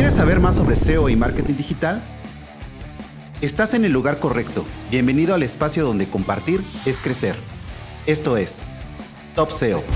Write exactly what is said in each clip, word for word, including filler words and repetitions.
¿Quieres saber más sobre S E O y marketing digital? Estás en el lugar correcto. Bienvenido al espacio donde compartir es crecer. Esto es Top S E O.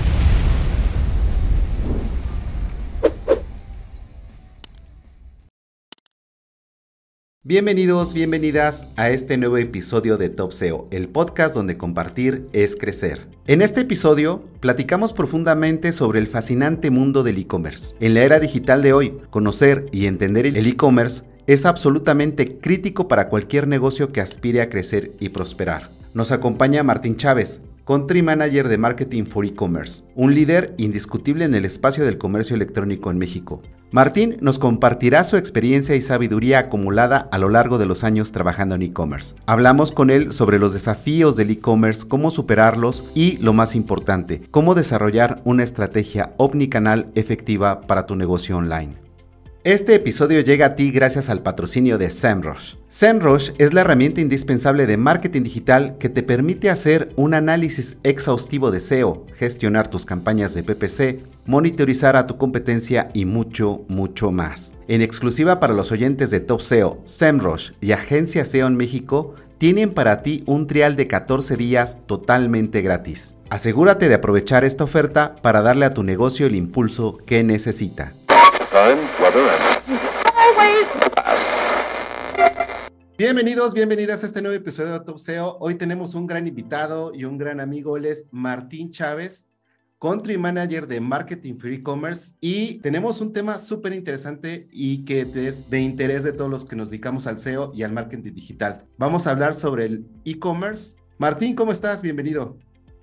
Bienvenidos, bienvenidas a este nuevo episodio de Top S E O, el podcast donde compartir es crecer. En este episodio, platicamos profundamente sobre el fascinante mundo del e-commerce. En la era digital de hoy, conocer y entender el e-commerce es absolutamente crítico para cualquier negocio que aspire a crecer y prosperar. Nos acompaña Martín Chávez, Country Manager de Marketing for E-Commerce, un líder indiscutible en el espacio del comercio electrónico en México. Martín nos compartirá su experiencia y sabiduría acumulada a lo largo de los años trabajando en e-commerce. Hablamos con él sobre los desafíos del e-commerce, cómo superarlos y, lo más importante, cómo desarrollar una estrategia omnicanal efectiva para tu negocio online. Este episodio llega a ti gracias al patrocinio de SEMrush. SEMrush es la herramienta indispensable de marketing digital que te permite hacer un análisis exhaustivo de S E O, gestionar tus campañas de P P C, monitorizar a tu competencia y mucho, mucho más. En exclusiva para los oyentes de Top S E O, SEMrush y Agencia S E O en México tienen para ti un trial de catorce días totalmente gratis. Asegúrate de aprovechar esta oferta para darle a tu negocio el impulso que necesita. Bienvenidos, bienvenidas a este nuevo episodio de Top S E O. Hoy tenemos un gran invitado y un gran amigo. Él es Martín Chávez, Country Manager de Marketing for E-Commerce, y tenemos un tema súper interesante y que es de interés de todos los que nos dedicamos al S E O y al marketing digital. Vamos a hablar sobre el e-commerce. Martín, ¿cómo estás? Bienvenido.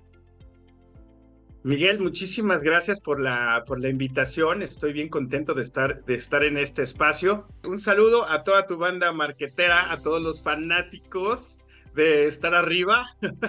Miguel, muchísimas gracias por la, por la invitación. Estoy bien contento de estar, de estar en este espacio. Un saludo a toda tu banda marquetera, a todos los fanáticos de estar arriba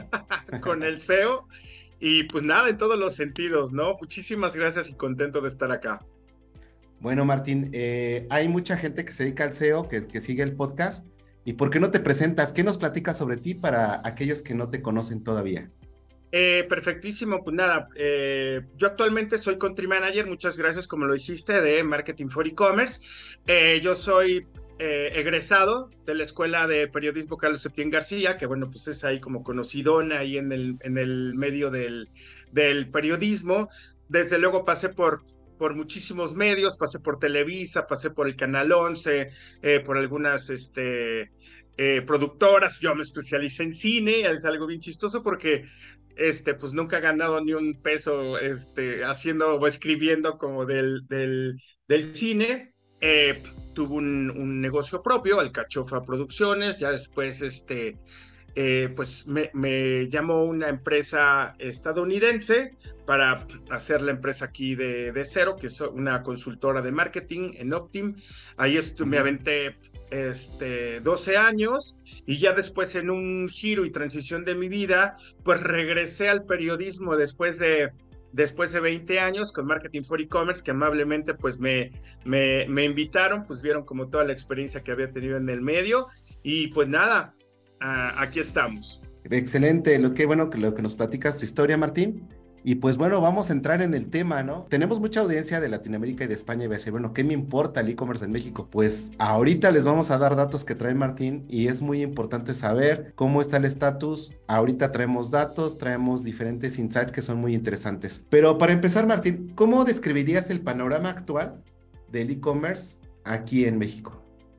con el S E O. Y pues nada, en todos los sentidos, ¿no? Muchísimas gracias y contento de estar acá. Bueno, Martín, eh, hay mucha gente que se dedica al S E O, que, que sigue el podcast. ¿Y por qué no te presentas? ¿Qué nos platicas sobre ti para aquellos que no te conocen todavía? Eh, perfectísimo, pues nada, eh, yo actualmente soy Country Manager, muchas gracias, como lo dijiste, de Marketing for E-Commerce. Eh, yo soy eh, egresado de la Escuela de Periodismo Carlos Septién García, que bueno, pues es ahí como conocidona ahí en el, en el medio del, del periodismo. Desde luego pasé por, por muchísimos medios, pasé por Televisa, pasé por el Canal once, eh, por algunas este, eh, productoras. Yo me especialicé en cine, es algo bien chistoso porque Este, pues nunca he ganado ni un peso este, haciendo o escribiendo como del, del, del cine. Eh, tuve un, un negocio propio, Alcachofa Producciones, ya después este, eh, pues me, me llamó una empresa estadounidense para hacer la empresa aquí de, de cero, que es una consultora de marketing en Optim. Ahí estuve, uh-huh. me aventé este, doce años y ya después en un giro y transición de mi vida, pues regresé al periodismo después de, después de veinte años con Marketing for E-Commerce, que amablemente pues me, me, me invitaron, pues vieron como toda la experiencia que había tenido en el medio y pues nada, uh, aquí estamos. Excelente, lo que bueno que lo que nos platicas tu historia, Martín. Y pues bueno, vamos a entrar en el tema, ¿no? Tenemos mucha audiencia de Latinoamérica y de España y va a decir, bueno, ¿qué me importa el e-commerce en México? Pues ahorita les vamos a dar datos que trae Martín y es muy importante saber cómo está el estatus. Ahorita traemos datos, traemos diferentes insights que son muy interesantes. Pero para empezar, Martín, ¿cómo describirías el panorama actual del e-commerce aquí en México?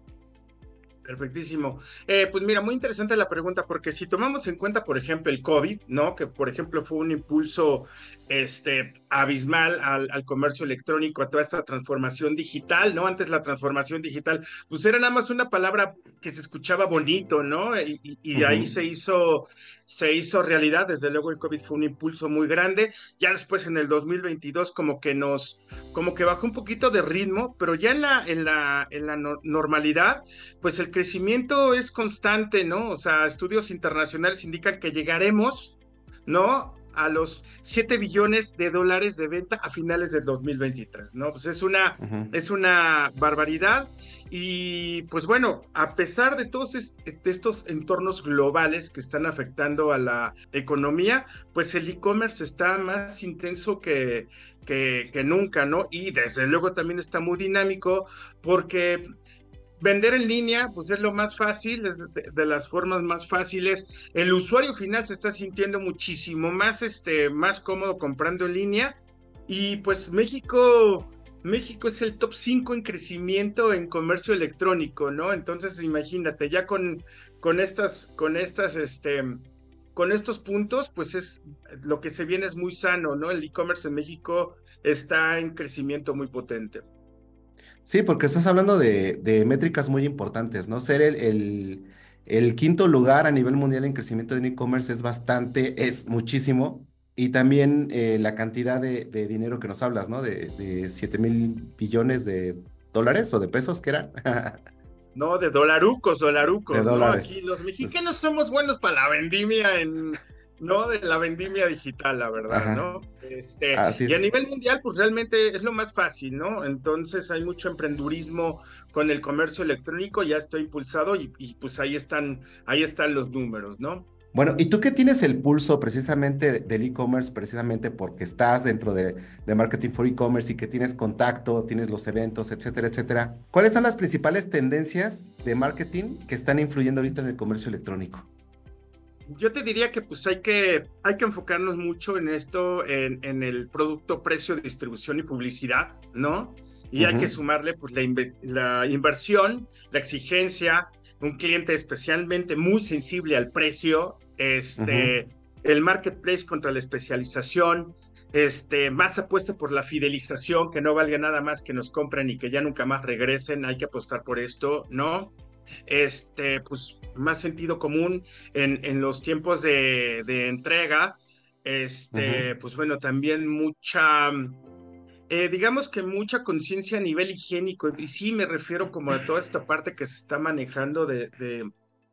Perfectísimo. Eh, pues mira, muy interesante la pregunta, porque si tomamos en cuenta, por ejemplo, el COVID, ¿no? Que por ejemplo fue un impulso este, abismal al, al comercio electrónico, a toda esta transformación digital, ¿no? Antes la transformación digital, pues era nada más una palabra que se escuchaba bonito, ¿no? Y, y, y uh-huh. ahí se hizo, se hizo realidad. Desde luego el COVID fue un impulso muy grande. Ya después en el dos mil veintidós como que nos, como que bajó un poquito de ritmo, pero ya en la, en la, en la no, normalidad, pues el crecimiento es constante, ¿no? O sea, estudios internacionales indican que llegaremos, ¿no? a los siete billones de dólares de venta a finales del dos mil veintitrés, ¿no? Pues es una, uh-huh. es una barbaridad. Y pues bueno, a pesar de todos est- de estos entornos globales que están afectando a la economía, pues el e-commerce está más intenso que, que, que nunca, ¿no? Y desde luego también está muy dinámico porque vender en línea, pues es lo más fácil, es de, de las formas más fáciles. El usuario final se está sintiendo muchísimo más, este, más cómodo comprando en línea. Y pues México, México es el top cinco en crecimiento en comercio electrónico, ¿no? Entonces, imagínate, ya con, con estas, con estas, este, con estos puntos, pues es lo que se viene es muy sano, ¿no? El e-commerce en México está en crecimiento muy potente. Sí, porque estás hablando de, de métricas muy importantes, ¿no? Ser el, el, el quinto lugar a nivel mundial en crecimiento de e-commerce es bastante, es muchísimo. Y también eh, la cantidad de, de dinero que nos hablas, ¿no? De, de siete mil billones de dólares o de pesos, ¿qué era? No, de dolarucos, De dolarucos, ¿no? Aquí dólares. los mexicanos Pues, somos buenos para la vendimia en, ¿no? De la vendimia digital, la verdad, ajá, ¿no? Este, así y a es. nivel mundial, pues realmente es lo más fácil, ¿no? Entonces hay mucho emprendurismo con el comercio electrónico, ya está impulsado y, y pues ahí están, ahí están los números, ¿no? Bueno, ¿y tú qué tienes el pulso precisamente del e-commerce, precisamente porque estás dentro de, de Marketing for E-commerce y que tienes contacto, tienes los eventos, etcétera, etcétera? ¿Cuáles son las principales tendencias de marketing que están influyendo ahorita en el comercio electrónico? Yo te diría que pues hay que, hay que enfocarnos mucho en esto, en, en el producto, precio, distribución y publicidad, ¿no? Y uh-huh. hay que sumarle pues la, inv- la inversión, la exigencia, un cliente especialmente muy sensible al precio, este, uh-huh. el marketplace contra la especialización, este, más apuesta por la fidelización, que no valga nada más que nos compren y que ya nunca más regresen, hay que apostar por esto, ¿no? Este, pues más sentido común en, en los tiempos de, de entrega, este, uh-huh. pues bueno, también mucha, eh, digamos que mucha conciencia a nivel higiénico, y sí me refiero como a toda esta parte que se está manejando de, de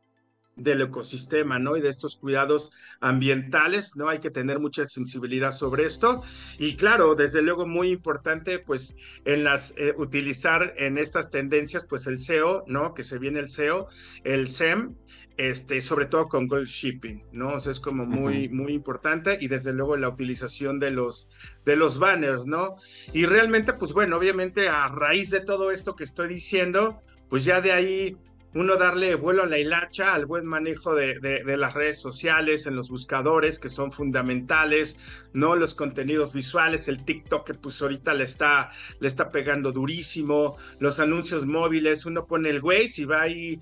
del ecosistema, ¿no? Y de estos cuidados ambientales, ¿no? Hay que tener mucha sensibilidad sobre esto. Y claro, desde luego muy importante, pues, en las, eh, utilizar en estas tendencias, pues, el S E O, ¿no? Que se viene el S E O, el S E M, este, sobre todo con Gold Shipping, ¿no? O sea, es como muy, uh-huh. muy importante. Y desde luego la utilización de los, de los banners, ¿no? Y realmente, pues, bueno, obviamente a raíz de todo esto que estoy diciendo, pues ya de ahí uno darle vuelo a la hilacha al buen manejo de, de, de las redes sociales, en los buscadores que son fundamentales, ¿no? Los contenidos visuales, el TikTok que pues ahorita le está, le está pegando durísimo, los anuncios móviles, uno pone el Waze y va ahí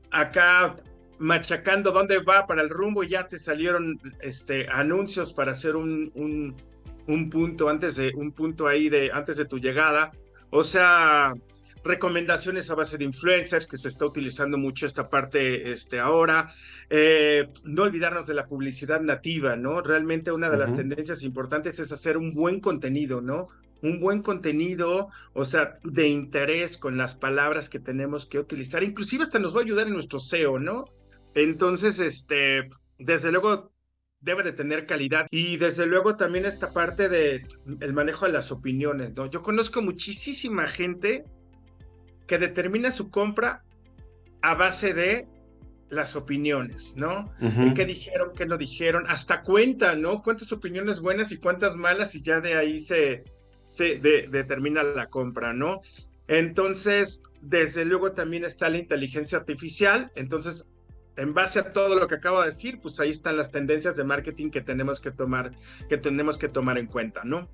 acá machacando dónde va para el rumbo y ya te salieron este, anuncios para hacer un, un, un punto antes de, un punto ahí de, antes de tu llegada, o sea... recomendaciones a base de influencers, que se está utilizando mucho esta parte este, ahora, eh, no olvidarnos de la publicidad nativa, ¿no? Realmente una de uh-huh. las tendencias importantes es hacer un buen contenido, ¿no? Un buen contenido, o sea, de interés con las palabras que tenemos que utilizar, inclusive hasta nos va a ayudar en nuestro S E O, ¿no? Entonces, este, desde luego, debe de tener calidad y desde luego también esta parte de el manejo de las opiniones, ¿no? Yo conozco muchísima gente que determina su compra a base de las opiniones, ¿no? Uh-huh. ¿Qué dijeron, qué no dijeron? Hasta cuenta, ¿no? Cuántas opiniones buenas y cuántas malas y ya de ahí se, se de, determina la compra, ¿no? Entonces, desde luego también está la inteligencia artificial, entonces, en base a todo lo que acabo de decir, pues ahí están las tendencias de marketing que tenemos que tomar, que tenemos que tomar en cuenta, ¿no?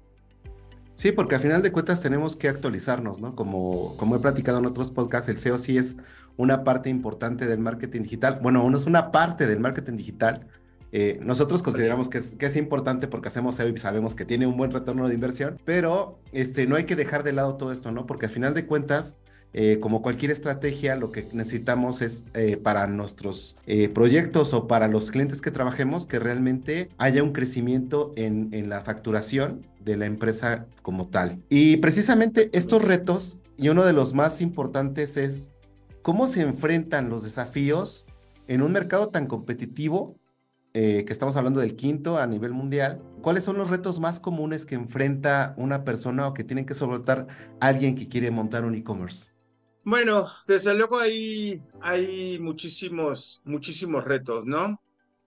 Sí, porque al final de cuentas tenemos que actualizarnos, ¿no? Como, como he platicado en otros podcasts, el S E O sí es una parte importante del marketing digital. Bueno, no es una parte del marketing digital. Eh, nosotros consideramos que es, que es importante porque hacemos S E O y sabemos que tiene un buen retorno de inversión, pero este, no hay que dejar de lado todo esto, ¿no? Porque al final de cuentas, eh, como cualquier estrategia, lo que necesitamos es eh, para nuestros eh, proyectos o para los clientes que trabajemos, que realmente haya un crecimiento en, en la facturación de la empresa como tal. Y precisamente estos retos, y uno de los más importantes es cómo se enfrentan los desafíos en un mercado tan competitivo, eh, que estamos hablando del quinto a nivel mundial, ¿Cuáles son los retos más comunes que enfrenta una persona o que tienen que soportar alguien que quiere montar un e-commerce? Bueno, desde luego hay, hay muchísimos, muchísimos retos, ¿no?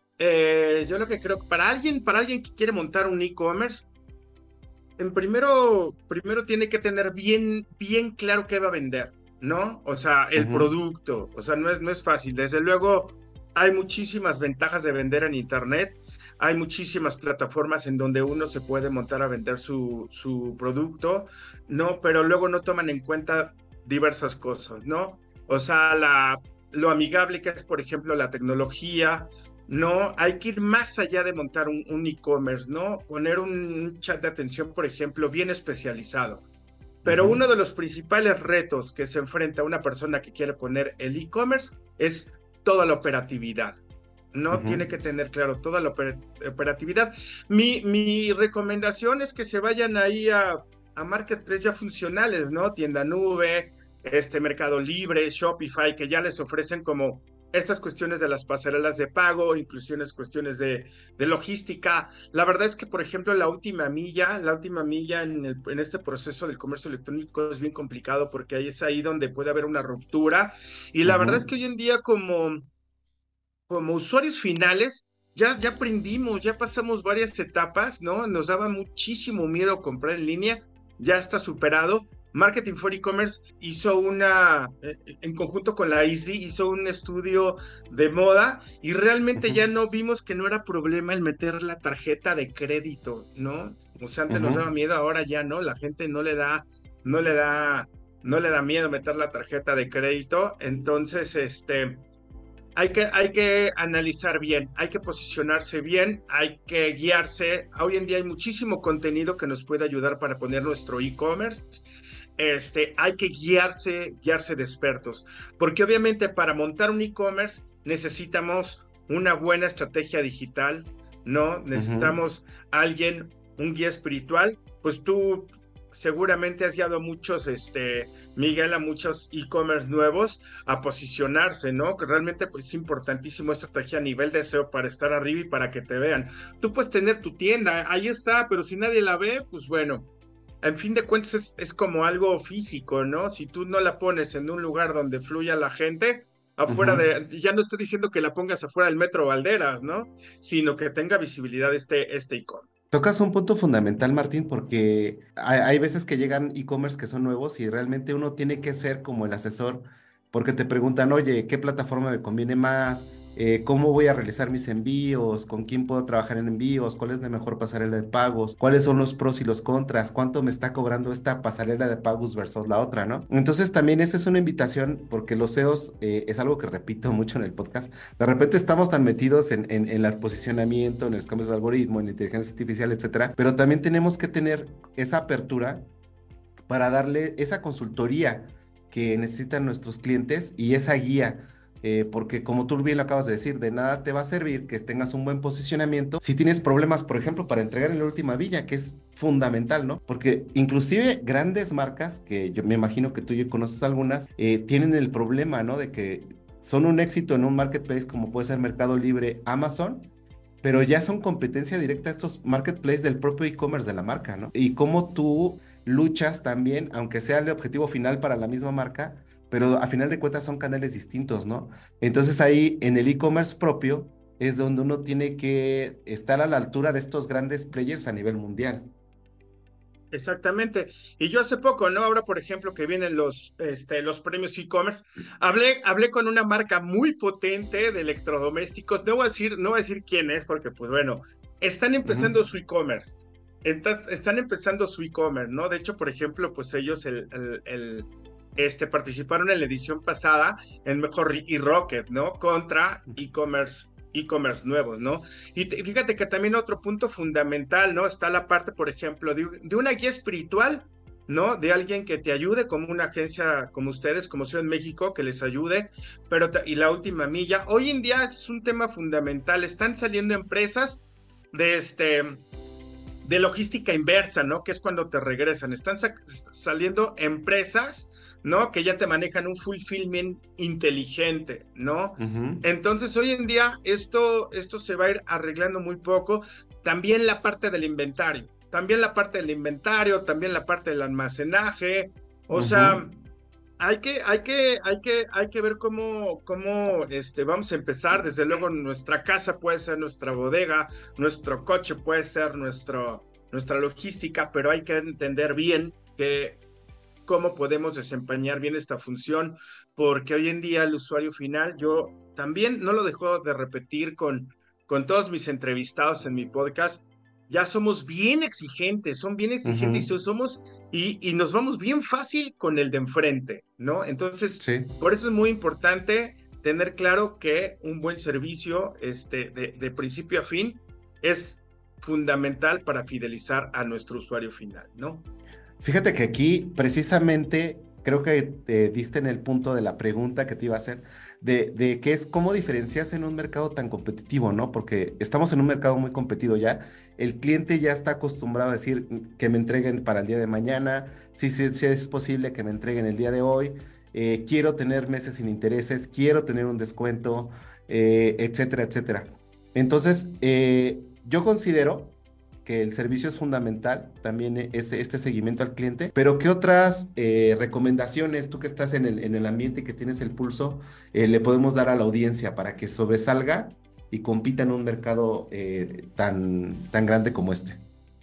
Eh, yo lo que creo que para alguien, para alguien que quiere montar un e-commerce, en primero, primero tiene que tener bien, bien claro qué va a vender, ¿no? O sea, el Ujú, producto, o sea, no es, no es fácil. Desde luego, hay muchísimas ventajas de vender en Internet, hay muchísimas plataformas en donde uno se puede montar a vender su, su producto, ¿no? Pero luego no toman en cuenta diversas cosas, ¿no? O sea, la, lo amigable que es, por ejemplo, la tecnología, ¿no? Hay que ir más allá de montar un, un e-commerce, ¿no? Poner un chat de atención, por ejemplo, bien especializado. Pero ujú, uno de los principales retos que se enfrenta una persona que quiere poner el e-commerce es toda la operatividad. No ujú. tiene que tener claro toda la oper operatividad. Mi, mi recomendación es que se vayan ahí a, a marketplaces ya funcionales, ¿no? Tienda Nube, este Mercado Libre, Shopify, que ya les ofrecen como estas cuestiones de las pasarelas de pago, inclusiones, cuestiones de, de logística. La verdad es que, por ejemplo, la última milla, la última milla en, el, en este proceso del comercio electrónico es bien complicado porque ahí es ahí donde puede haber una ruptura. Y la verdad es Ujú. que hoy en día como como usuarios finales, ya, ya aprendimos, ya pasamos varias etapas, ¿no? Nos daba muchísimo miedo comprar en línea, ya está superado. Marketing for E-Commerce hizo una, eh, en conjunto con la Easy, hizo un estudio de moda y realmente ya Ujú, no vimos que no era problema el meter la tarjeta de crédito, ¿no? O sea, antes nos ujú. daba miedo, ahora ya no, la gente no le da, no le da, no le da miedo meter la tarjeta de crédito. Entonces, este, hay que, hay que analizar bien, hay que posicionarse bien, hay que guiarse. Hoy en día hay muchísimo contenido que nos puede ayudar para poner nuestro e-commerce. Este, hay que guiarse, guiarse de expertos, porque obviamente para montar un e-commerce necesitamos una buena estrategia digital, ¿no? Ujú. Necesitamos alguien, un guía espiritual. Pues tú seguramente has guiado a muchos, este, Miguel, a muchos e-commerce nuevos a posicionarse, ¿no? Que realmente pues, es importantísimo estrategia a nivel de S E O para estar arriba y para que te vean. Tú puedes tener tu tienda, ahí está, pero si nadie la ve, pues bueno, en fin de cuentas es, es como algo físico, ¿no? Si tú no la pones en un lugar donde fluya la gente, afuera Ujú. de, ya no estoy diciendo que la pongas afuera del Metro Valderas, ¿no? Sino que tenga visibilidad este, este icono. Tocas un punto fundamental, Martín, porque hay, hay veces que llegan e-commerce que son nuevos y realmente uno tiene que ser como el asesor, porque te preguntan, oye, ¿qué plataforma me conviene más? Eh, ¿cómo voy a realizar mis envíos? ¿Con quién puedo trabajar en envíos? ¿Cuál es la mejor pasarela de pagos? ¿Cuáles son los pros y los contras? ¿Cuánto me está cobrando esta pasarela de pagos versus la otra, ¿no? Entonces también esa es una invitación, porque los S E Os, eh, es algo que repito mucho en el podcast. De repente estamos tan metidos en, en, en el posicionamiento, en los cambios de algoritmo, en la inteligencia artificial, etcétera, pero también tenemos que tener esa apertura para darle esa consultoría que necesitan nuestros clientes y esa guía. Eh, porque como tú bien lo acabas de decir, de nada te va a servir que tengas un buen posicionamiento si tienes problemas, por ejemplo, para entregar en la última villa, que es fundamental, ¿no? Porque inclusive grandes marcas, que yo me imagino que tú ya conoces algunas, eh, tienen el problema, ¿no? De que son un éxito en un marketplace como puede ser Mercado Libre, Amazon, pero ya son competencia directa estos marketplaces del propio e-commerce de la marca, ¿no? Y cómo tú luchas también, aunque sea el objetivo final para la misma marca, pero a final de cuentas son canales distintos, ¿no? Entonces ahí en el e-commerce propio es donde uno tiene que estar a la altura de estos grandes players a nivel mundial. Exactamente. Y yo hace poco, ¿no? Ahora, por ejemplo, que vienen los, este, los premios e-commerce, hablé, hablé con una marca muy potente de electrodomésticos. No voy a decir, no voy a decir quién es, porque, pues bueno, están empezando Ujú, su e-commerce. Estás- Están empezando su e-commerce, ¿no? De hecho, por ejemplo, pues ellos el, el, el, este, participaron en la edición pasada en Mejor y Rocket, ¿no? Contra e-commerce e-commerce nuevos, ¿no? Y te, fíjate que también otro punto fundamental, ¿no? Está la parte, por ejemplo, de, de una guía espiritual, ¿no? De alguien que te ayude, como una agencia como ustedes, como Ciudad en México, que les ayude, pero y la última milla. Hoy en día es un tema fundamental. Están saliendo empresas de este de logística inversa, ¿no? Que es cuando te regresan. Están sa saliendo empresas, ¿no? Que ya te manejan un fulfillment inteligente, ¿no? ujú. Entonces, hoy en día esto, esto se va a ir arreglando muy poco. también la parte del inventario, también la parte del inventario, también la parte del almacenaje, o uh-huh. sea, hay que, hay que, hay que, hay que ver cómo, cómo este, vamos a empezar. Desde luego, nuestra casa puede ser nuestra bodega, nuestro coche puede ser nuestro, nuestra logística, pero hay que entender bien que cómo podemos desempeñar bien esta función, porque hoy en día el usuario final, yo también no lo dejo de repetir con, con todos mis entrevistados en mi podcast, ya somos bien exigentes, son bien exigentes uh-huh. y somos y, y nos vamos bien fácil con el de enfrente, ¿no? Entonces, sí. por eso es muy importante tener claro que un buen servicio este, de, de principio a fin es fundamental para fidelizar a nuestro usuario final, ¿no? Fíjate que aquí precisamente creo que te diste en el punto de la pregunta que te iba a hacer, de, de qué es cómo diferenciarse en un mercado tan competitivo, ¿no? Porque estamos en un mercado muy competido ya, el cliente ya está acostumbrado a decir que me entreguen para el día de mañana, si, si, si es posible que me entreguen el día de hoy, eh, quiero tener meses sin intereses, quiero tener un descuento, eh, etcétera, etcétera. Entonces, eh, yo considero que el servicio es fundamental, también es este seguimiento al cliente, pero ¿qué otras eh, recomendaciones, tú que estás en el, en el ambiente y que tienes el pulso, eh, le podemos dar a la audiencia para que sobresalga y compita en un mercado eh, tan, tan grande como este?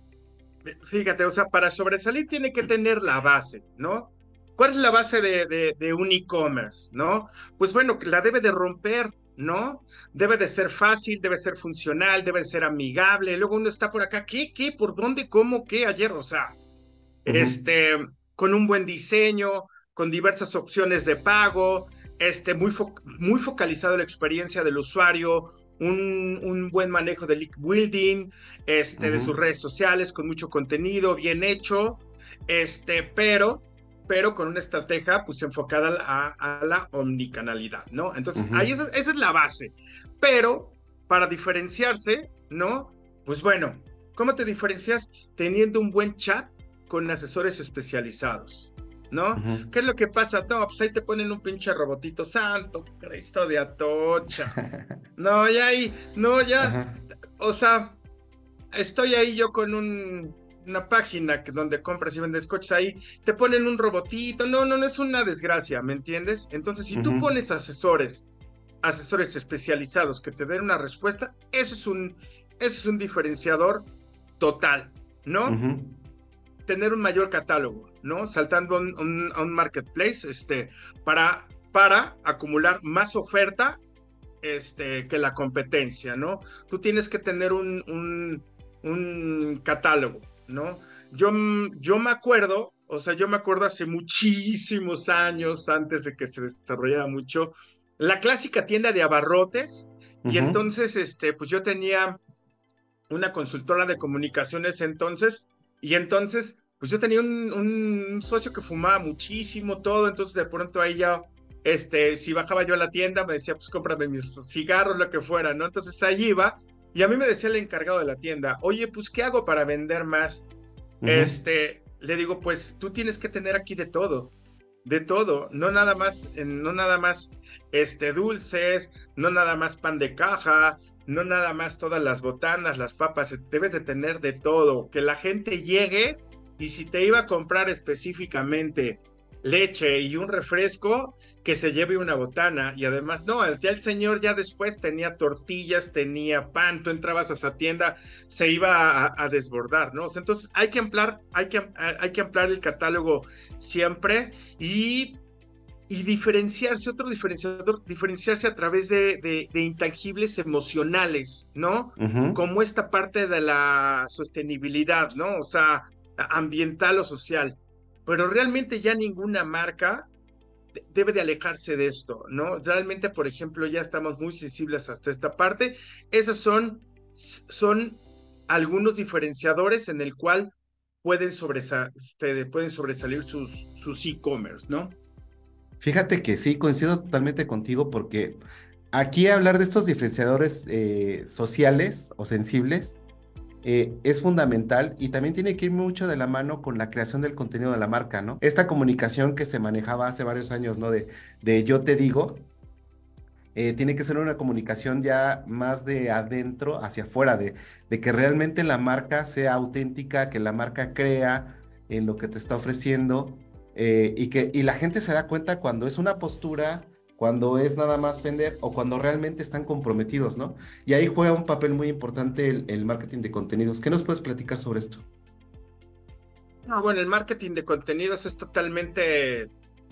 Fíjate, o sea, para sobresalir tiene que tener la base, ¿no? ¿Cuál es la base de, de, de un e-commerce, no? Pues bueno, la debe de romper, ¿no? Debe de ser fácil, debe ser funcional, debe de ser amigable. Luego uno está por acá, ¿qué, qué, por dónde, cómo, qué, ayer? O sea, uh-huh. este, con un buen diseño, con diversas opciones de pago, este, muy, fo muy focalizado en la experiencia del usuario, un, un buen manejo de link building, este, uh-huh. de sus redes sociales, con mucho contenido, bien hecho, este, pero... pero con una estrategia pues enfocada a, a la omnicanalidad, ¿no? Entonces, uh-huh. ahí esa, esa es la base. Pero, para diferenciarse, ¿no? Pues bueno, ¿cómo te diferencias? Teniendo un buen chat con asesores especializados, ¿no? Uh-huh. ¿Qué es lo que pasa? No, pues ahí te ponen un pinche robotito, santo Cristo de Atocha. No, ya ahí, no, ya, uh-huh. o sea, estoy ahí yo con un... una página que donde compras y vendes coches, ahí te ponen un robotito, no, no, no es una desgracia, ¿me entiendes? Entonces, si uh-huh. tú pones asesores, asesores especializados que te den una respuesta, eso es un, eso es un diferenciador total, ¿no? Uh-huh. Tener un mayor catálogo, ¿no? Saltando a un, un, a un marketplace, este, para, para acumular más oferta, este, que la competencia, ¿no? Tú tienes que tener un, un, un catálogo, ¿no? Yo, yo me acuerdo, o sea, yo me acuerdo hace muchísimos años, antes de que se desarrollara mucho, la clásica tienda de abarrotes, uh-huh. y entonces, este, pues yo tenía una consultora de comunicaciones entonces, y entonces, pues yo tenía un, un socio que fumaba muchísimo, todo, entonces de pronto ahí ya, este, si bajaba yo a la tienda, me decía, pues cómprame mis cigarros, lo que fuera, ¿no? Entonces ahí iba, y a mí me decía el encargado de la tienda, oye, pues, ¿qué hago para vender más? Uh-huh. Este, le digo, pues, tú tienes que tener aquí de todo, de todo, no nada más, no nada más, este, dulces, no nada más pan de caja, no nada más todas las botanas, las papas, debes de tener de todo, que la gente llegue, y si te iba a comprar específicamente leche y un refresco, que se lleve una botana. Y además, no, ya el señor ya después tenía tortillas, tenía pan, tú entrabas a esa tienda, se iba a, a desbordar, ¿no? O sea, entonces hay que ampliar, hay que, hay que ampliar el catálogo siempre y, y diferenciarse, otro diferenciador, diferenciarse a través de, de, de intangibles emocionales, ¿no? Uh-huh. Como esta parte de la sostenibilidad, ¿no? O sea, ambiental o social. Pero realmente ya ninguna marca debe de alejarse de esto, ¿no? Realmente, por ejemplo, ya estamos muy sensibles hasta esta parte. Esos son, son algunos diferenciadores en el cual pueden, sobresa este, pueden sobresalir sus, sus e-commerce, ¿no? Fíjate que sí, coincido totalmente contigo porque aquí hablar de estos diferenciadores eh, sociales o sensibles Eh, es fundamental y también tiene que ir mucho de la mano con la creación del contenido de la marca, ¿no? Esta comunicación que se manejaba hace varios años, ¿no? De, de yo te digo, eh, tiene que ser una comunicación ya más de adentro hacia afuera, de, de que realmente la marca sea auténtica, que la marca crea en lo que te está ofreciendo, eh, y que y la gente se da cuenta cuando es una postura, cuando es nada más vender o cuando realmente están comprometidos, ¿no? Y ahí juega un papel muy importante el, el marketing de contenidos. ¿Qué nos puedes platicar sobre esto? No, bueno, el marketing de contenidos es totalmente,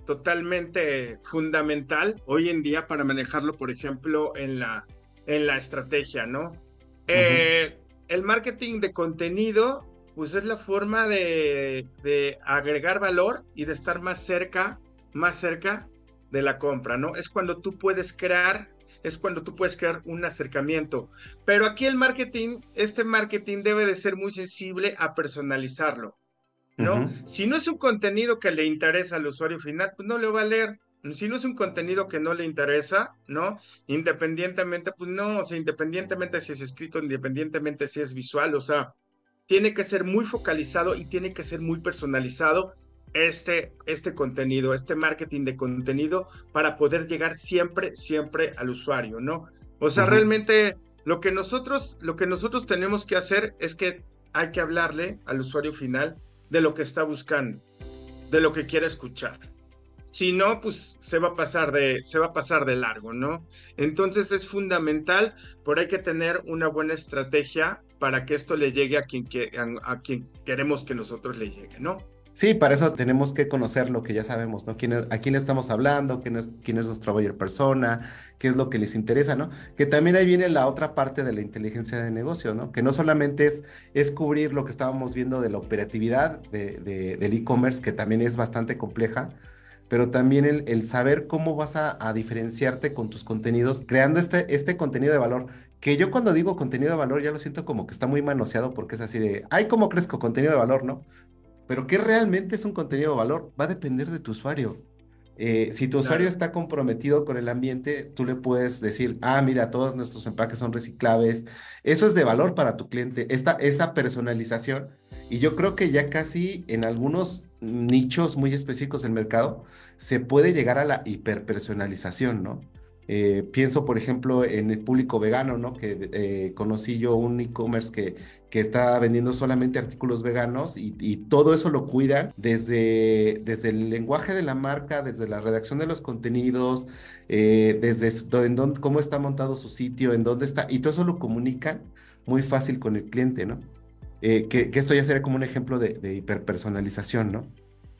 totalmente fundamental hoy en día para manejarlo, por ejemplo, en la, en la estrategia, ¿no? Ujú, Eh, el marketing de contenido, pues es la forma de, de agregar valor y de estar más cerca, más cerca de la compra, ¿no? Es cuando tú puedes crear, es cuando tú puedes crear un acercamiento. Pero aquí el marketing, este marketing debe de ser muy sensible a personalizarlo. ¿No? ujú, Si no es un contenido que le interesa al usuario final, pues no le va a leer. Si no es un contenido que no le interesa, ¿no? Independientemente, pues no, o sea, independientemente si es escrito, independientemente si es visual, o sea, tiene que ser muy focalizado y tiene que ser muy personalizado este, este contenido, este marketing de contenido para poder llegar siempre, siempre al usuario, ¿no? O sea, ujú. realmente lo que nosotros, lo que nosotros tenemos que hacer es que hay que hablarle al usuario final de lo que está buscando, de lo que quiere escuchar. Si no, pues se va a pasar de, se va a pasar de largo, ¿no? Entonces es fundamental, por hay que tener una buena estrategia para que esto le llegue a quien, que, a, a quien queremos que nosotros le llegue, ¿no? Sí, para eso tenemos que conocer lo que ya sabemos, ¿no? ¿Quién es- a quién le estamos hablando? ¿Quién es, quién es nuestro buyer persona? ¿Qué es lo que les interesa, ¿no? Que también ahí viene la otra parte de la inteligencia de negocio, ¿no? Que no solamente es, es cubrir lo que estábamos viendo de la operatividad de, de- del e-commerce, que también es bastante compleja, pero también el, el saber cómo vas a, a diferenciarte con tus contenidos, creando este, este contenido de valor. Que yo cuando digo contenido de valor ya lo siento como que está muy manoseado porque es así de, ay, ¿cómo crezco contenido de valor, no? Pero ¿qué realmente es un contenido de valor? Va a depender de tu usuario. Eh, si tu usuario Claro. está comprometido con el ambiente, tú le puedes decir, ah, mira, todos nuestros empaques son reciclables. Eso es de valor para tu cliente, esta, esa personalización. Y yo creo que ya casi en algunos nichos muy específicos del mercado se puede llegar a la hiperpersonalización, ¿no? Eh, pienso, por ejemplo, en el público vegano, ¿no? Que eh, conocí yo un e-commerce que que está vendiendo solamente artículos veganos y, y todo eso lo cuidan desde, desde el lenguaje de la marca, desde la redacción de los contenidos, eh, desde su- en dónde- cómo está montado su sitio, en dónde está, y todo eso lo comunican muy fácil con el cliente, ¿no? Eh, que, que esto ya sería como un ejemplo de, de hiperpersonalización, ¿no?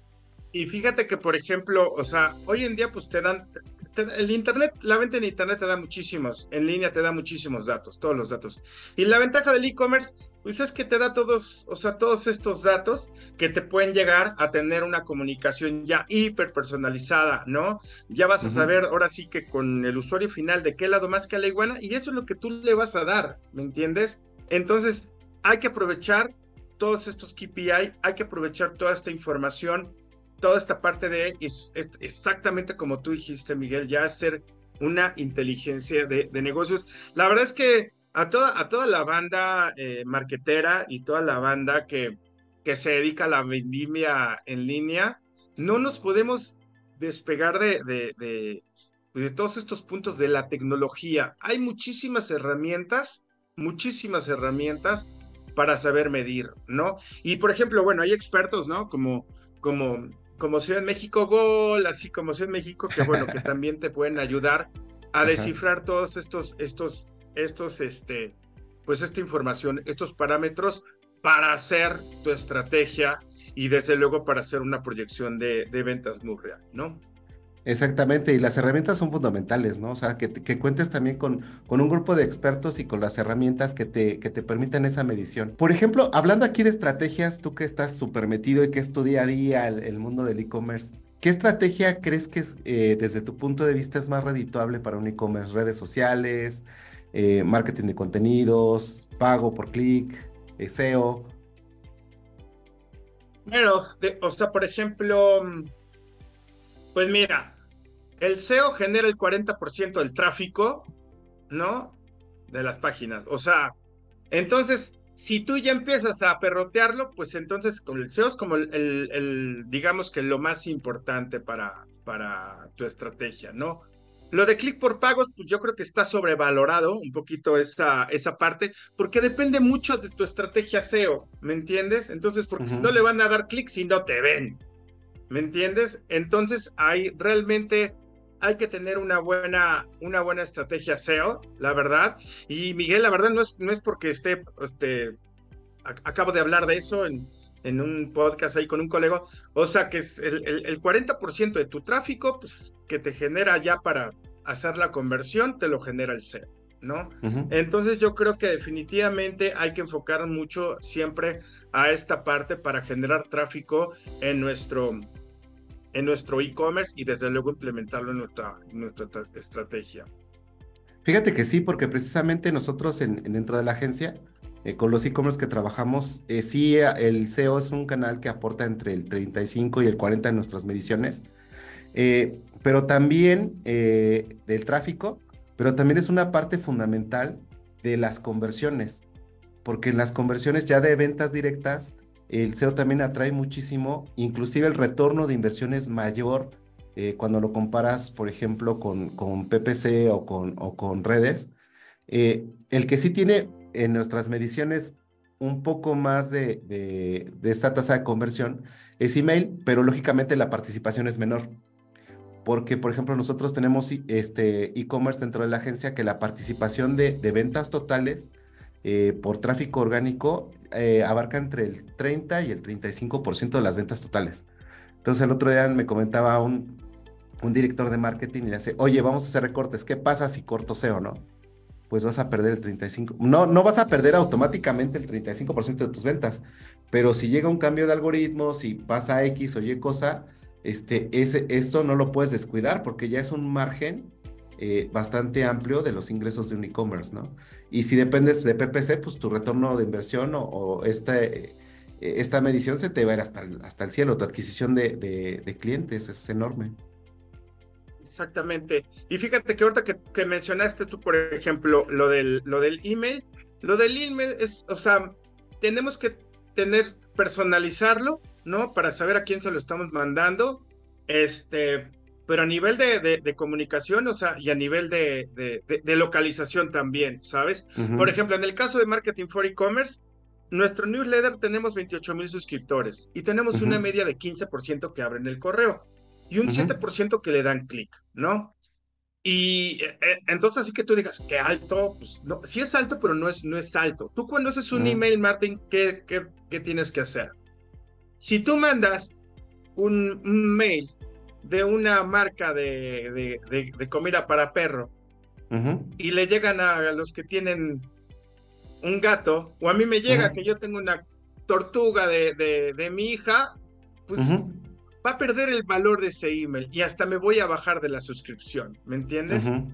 Y fíjate que, por ejemplo, o sea, hoy en día pues te dan, te- el internet, la venta en internet te da muchísimos, en línea te da muchísimos datos, todos los datos. Y la ventaja del e-commerce, pues es que te da todos, o sea, todos estos datos que te pueden llegar a tener una comunicación ya hiper personalizada, ¿no? Ya vas a Ujú, saber ahora sí que con el usuario final de qué lado más que a la iguana, y eso es lo que tú le vas a dar, ¿me entiendes? Entonces, hay que aprovechar todos estos K P I, hay que aprovechar toda esta información, toda esta parte de es, es exactamente como tú dijiste, Miguel, ya hacer una inteligencia de, de negocios. La verdad es que a toda, a toda la banda eh, marquetera y toda la banda que, que se dedica a la vendimia en línea, no nos podemos despegar de, de, de, de todos estos puntos de la tecnología. Hay muchísimas herramientas, muchísimas herramientas para saber medir, ¿no? Y por ejemplo, bueno, hay expertos, ¿no? Como, como como Ciudad de México Gol, así como Ciudad de México, que bueno, que también te pueden ayudar a ajá. descifrar todos estos, estos, estos, este, pues esta información, estos parámetros para hacer tu estrategia y desde luego para hacer una proyección de, de ventas muy real, ¿no? Exactamente, y las herramientas son fundamentales, ¿no? O sea, que, te- que cuentes también con, con un grupo de expertos y con las herramientas que te, que te permitan esa medición. Por ejemplo, hablando aquí de estrategias, tú que estás súper metido y que es tu día a día el, el mundo del e-commerce, ¿qué estrategia crees que es, eh, desde tu punto de vista es más redituable para un e-commerce? ¿Redes sociales, eh, marketing de contenidos, pago por clic, eh, S E O? Pero, de, o sea, por ejemplo, pues mira, el S E O genera el cuarenta por ciento del tráfico, ¿no? De las páginas. O sea, entonces, si tú ya empiezas a perrotearlo, pues entonces con el S E O es como el, el, el digamos que lo más importante para, para tu estrategia, ¿no? Lo de clic por pagos, pues yo creo que está sobrevalorado un poquito esa, esa parte, porque depende mucho de tu estrategia S E O, ¿me entiendes? Entonces, porque si no le Uh-huh. van a dar clic si no te ven, ¿me entiendes? Entonces, hay realmente hay que tener una buena, una buena estrategia S E O, la verdad. Y Miguel, la verdad no es, no es porque esté, este, acabo de hablar de eso en, en un podcast ahí con un colega, o sea que es el, el, el cuarenta por ciento de tu tráfico pues, que te genera ya para hacer la conversión, te lo genera el S E O, ¿no? Uh-huh. Entonces yo creo que definitivamente hay que enfocar mucho siempre a esta parte para generar tráfico en nuestro en nuestro e-commerce y desde luego implementarlo en nuestra, en nuestra estrategia. Fíjate que sí, porque precisamente nosotros en, en dentro de la agencia, eh, con los e-commerce que trabajamos, eh, sí, eh, el S E O es un canal que aporta entre el treinta y cinco y el cuarenta en nuestras mediciones, eh, pero también eh, del tráfico, pero también es una parte fundamental de las conversiones, porque en las conversiones ya de ventas directas, el S E O también atrae muchísimo, inclusive el retorno de inversión es mayor eh, cuando lo comparas, por ejemplo, con, con P P C o con, o con redes. Eh, el que sí tiene en nuestras mediciones un poco más de, de, de esta tasa de conversión es email, pero lógicamente la participación es menor. Porque, por ejemplo, nosotros tenemos i- este e-commerce dentro de la agencia que la participación de, de ventas totales eh, por tráfico orgánico eh, abarca entre el treinta y el treinta y cinco por ciento de las ventas totales. Entonces, el otro día me comentaba un, un director de marketing y le dice, oye, vamos a hacer recortes, ¿qué pasa si corto S E O, no? Pues vas a perder el treinta y cinco por ciento. No, no vas a perder automáticamente el treinta y cinco por ciento de tus ventas, pero si llega un cambio de algoritmo, si pasa X o Y cosa, este, ese, esto no lo puedes descuidar porque ya es un margen eh, bastante amplio de los ingresos de un e-commerce, ¿no? Y si dependes de P P C, pues tu retorno de inversión o, o esta, eh, esta medición se te va a ir hasta el, hasta el cielo. Tu adquisición de, de, de clientes es enorme. Exactamente. Y fíjate que ahorita que, que mencionaste tú, por ejemplo, lo del, lo del email, lo del email es, o sea, tenemos que tener, personalizarlo, ¿no? Para saber a quién se lo estamos mandando, este, pero a nivel de, de, de comunicación, o sea, y a nivel de, de, de, de localización también, ¿sabes? Por Ujú, ejemplo, en el caso de Marketing for E-Commerce, nuestro newsletter tenemos veintiocho mil suscriptores y tenemos una ujú, media de quince por ciento que abren el correo y un siete ujú, por ciento que le dan clic, ¿no? Y eh, eh, entonces así que tú digas que alto, pues no, sí es alto, pero no es, no es alto. Tú cuando haces un ujú, email, Martín, ¿qué, qué, qué tienes que hacer? Si tú mandas un, un mail de una marca de, de, de, de comida para perro ujú, y le llegan a los que tienen un gato, o a mí me llega ujú, que yo tengo una tortuga de, de, de mi hija, pues ujú, va a perder el valor de ese email y hasta me voy a bajar de la suscripción, ¿me entiendes? ujú.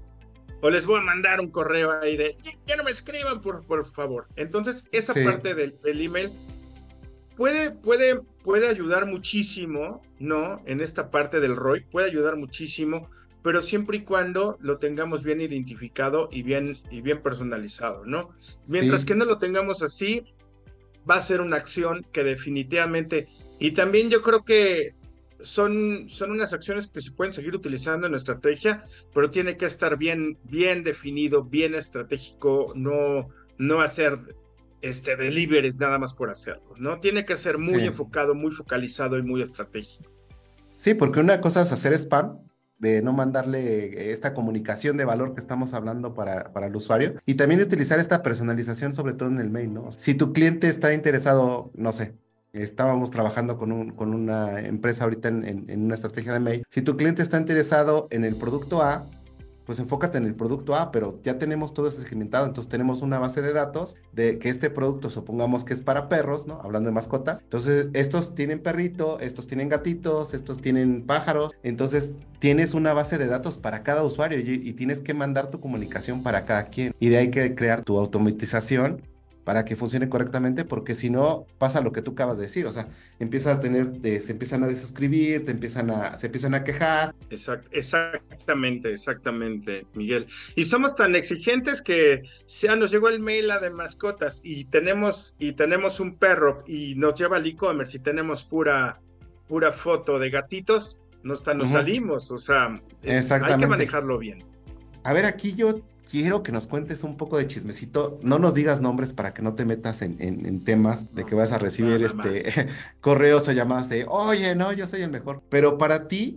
O les voy a mandar un correo ahí de, ya, ya no me escriban, por, por favor. Entonces, esa Sí, parte del, del email puede, puede, puede ayudar muchísimo, ¿no? En esta parte del R O I, puede ayudar muchísimo, pero siempre y cuando lo tengamos bien identificado y bien, y bien personalizado, ¿no? Mientras que sí, no lo tengamos así, va a ser una acción que definitivamente, y también yo creo que son, son unas acciones que se pueden seguir utilizando en nuestra estrategia, pero tiene que estar bien, bien definido, bien estratégico, no, no hacer este, deliveries nada más por hacerlo, ¿no? Tiene que ser muy sí. enfocado, muy focalizado y muy estratégico. Sí, porque una cosa es hacer spam, de no mandarle eh, esta comunicación de valor que estamos hablando para, para el usuario, y también utilizar esta personalización, sobre todo en el mail, ¿no? Si tu cliente está interesado, no sé, estábamos trabajando con, un, con una empresa ahorita en, en, en una estrategia de mail, si tu cliente está interesado en el producto A, pues enfócate en el producto A, pero ya tenemos todo eso segmentado, entonces tenemos una base de datos de que este producto, supongamos que es para perros, ¿no? Hablando de mascotas, entonces estos tienen perrito, estos tienen gatitos, estos tienen pájaros, entonces tienes una base de datos para cada usuario y, y tienes que mandar tu comunicación para cada quien, y de ahí que crear tu automatización para que funcione correctamente, porque si no pasa lo que tú acabas de decir, o sea, empieza a tener, eh, se empiezan a desuscribir, te empiezan a, se empiezan a quejar. Exact, exactamente, exactamente, Miguel. Y somos tan exigentes que ya nos llegó el mail a de mascotas y tenemos, y tenemos un perro y nos lleva al e-commerce y tenemos pura, pura foto de gatitos. no está, nos Ujú. salimos, o sea, es, hay que Exactamente. manejarlo bien. A ver, aquí yo quiero que nos cuentes un poco de chismecito. No nos digas nombres para que no te metas en, en- en temas de No, que vas a va, recibir va, va. este correos o llamadas de, oye, no, yo soy el mejor. Pero para ti,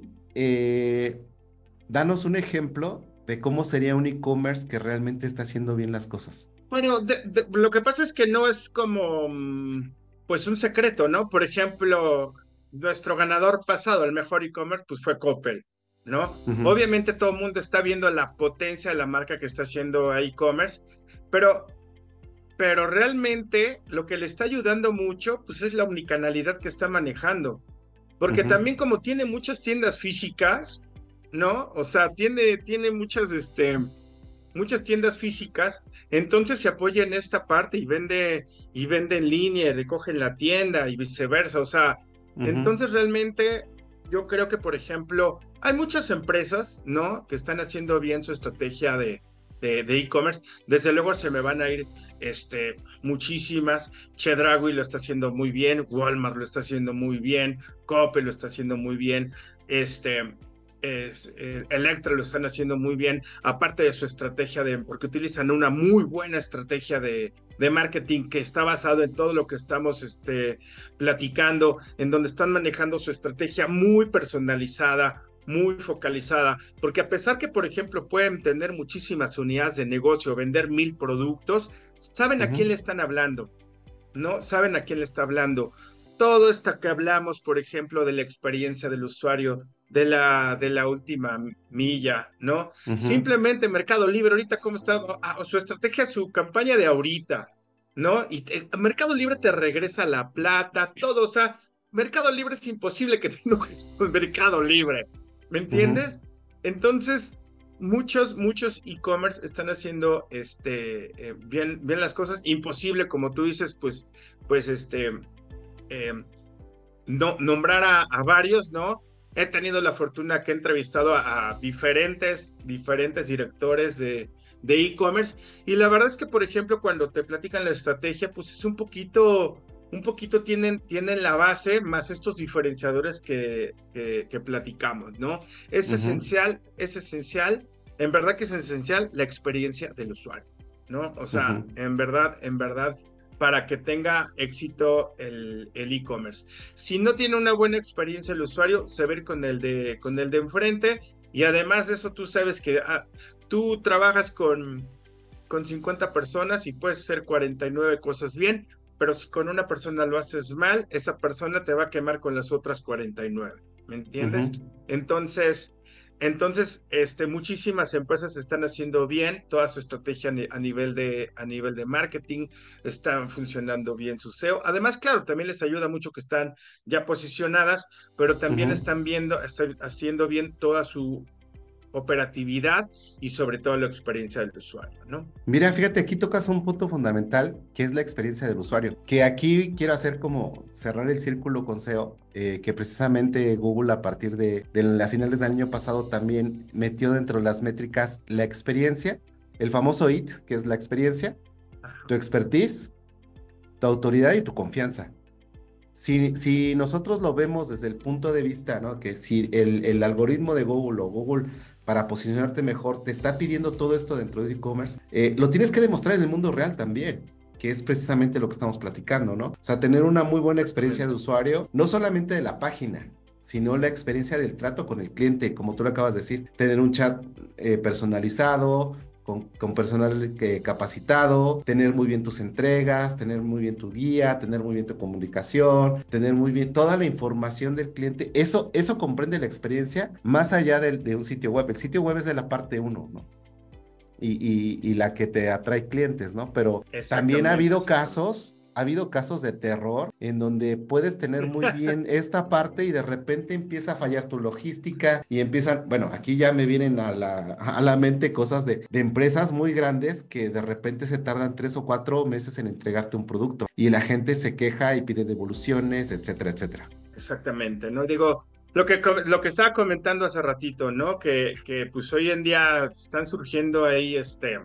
eh, danos un ejemplo de cómo sería un e-commerce que realmente está haciendo bien las cosas. Bueno, de- de- lo que pasa es que no es como, mm, pues un secreto, ¿no? Por ejemplo, nuestro ganador pasado, el mejor e-commerce, pues fue Coppel, ¿no? Ujú, Obviamente todo el mundo está viendo la potencia de la marca que está haciendo a e-commerce, pero, pero realmente lo que le está ayudando mucho, pues es la omnicanalidad que está manejando. Porque ujú, también como tiene muchas tiendas físicas, ¿no? O sea, tiene, tiene muchas, este, muchas tiendas físicas, entonces se apoya en esta parte y vende, y vende en línea, y recoge en la tienda y viceversa. O sea, ujú, entonces realmente yo creo que, por ejemplo, hay muchas empresas, ¿no? Que están haciendo bien su estrategia de de de e-commerce. Desde luego se me van a ir este, muchísimas. Chedraui lo está haciendo muy bien, Walmart lo está haciendo muy bien, Coppel lo está haciendo muy bien, este, es, eh, Electra lo están haciendo muy bien, aparte de su estrategia de, porque utilizan una muy buena estrategia de, de marketing que está basado en todo lo que estamos este, platicando, en donde están manejando su estrategia muy personalizada, muy focalizada, porque a pesar que, por ejemplo, pueden tener muchísimas unidades de negocio, vender mil productos, saben a quién le ujú, están hablando, ¿no? Saben a quién le está hablando. Todo esto que hablamos, por ejemplo, de la experiencia del usuario, de la, de la última milla, ¿no? ujú, Simplemente Mercado Libre, ahorita cómo está, ah, su estrategia, su campaña de ahorita, ¿no? Y te, Mercado Libre te regresa la plata, todo, o sea, Mercado Libre es imposible que te enojes con Mercado Libre, ¿me ujú. entiendes? Entonces, muchos, muchos e-commerce están haciendo este, eh, bien, bien las cosas. Imposible, como tú dices, pues, pues este, eh, no, nombrar a, a, varios, ¿no? He tenido la fortuna que he entrevistado a, a diferentes, diferentes directores de de e-commerce y la verdad es que, por ejemplo, cuando te platican la estrategia, pues es un poquito, un poquito tienen, tienen la base más estos diferenciadores que, que, que platicamos, ¿no? Es Ujú, esencial, es esencial, en verdad que es esencial la experiencia del usuario, ¿no? O sea, ujú. en verdad, en verdad, para que tenga éxito el el e-commerce. Si no tiene una buena experiencia el usuario, se ve con el de, con el de enfrente y además de eso tú sabes que ah, tú trabajas con, con cincuenta personas y puedes hacer cuarenta y nueve cosas bien, pero si con una persona lo haces mal, esa persona te va a quemar con las otras cuarenta y nueve, ¿me entiendes? Ujú. Entonces, entonces, este, muchísimas empresas están haciendo bien toda su estrategia a nivel de, a nivel de marketing, están funcionando bien su S E O. Además, claro, también les ayuda mucho que están ya posicionadas, pero también Ujú. están viendo, están haciendo bien toda su operatividad y sobre todo la experiencia del usuario, ¿no? Mira, fíjate, aquí tocas un punto fundamental que es la experiencia del usuario. Que aquí quiero hacer como cerrar el círculo con S E O, eh, que precisamente Google a partir de, de la finales del año pasado también metió dentro de las métricas la experiencia, el famoso I T, que es la experiencia, Ajá. tu expertise, tu autoridad y tu confianza. Si, si nosotros lo vemos desde el punto de vista, ¿no? Que si el, el algoritmo de Google o Google para posicionarte mejor te está pidiendo todo esto dentro de e-commerce, eh, lo tienes que demostrar en el mundo real también, que es precisamente lo que estamos platicando, ¿no? O sea, tener una muy buena experiencia de Exactamente. usuario, no solamente de la página, sino la experiencia del trato con el cliente, como tú lo acabas de decir, tener un chat eh, personalizado, con, con personal eh, capacitado, tener muy bien tus entregas, tener muy bien tu guía, tener muy bien tu comunicación, tener muy bien toda la información del cliente. Eso, eso comprende la experiencia más allá del- de, un sitio web. El sitio web es de la parte uno, ¿no? Y, y- y la que te atrae clientes, ¿no? Pero también ha Exactamente, habido exactamente. casos, ha habido casos de terror en donde puedes tener muy bien esta parte y de repente empieza a fallar tu logística y empiezan, bueno, aquí ya me vienen a la, a la mente cosas de, de empresas muy grandes que de repente se tardan tres o cuatro meses en entregarte un producto y la gente se queja y pide devoluciones, etcétera, etcétera. Exactamente, ¿no? Digo, lo que, co- lo que estaba comentando hace ratito, ¿no? Que, que pues hoy en día están surgiendo ahí este,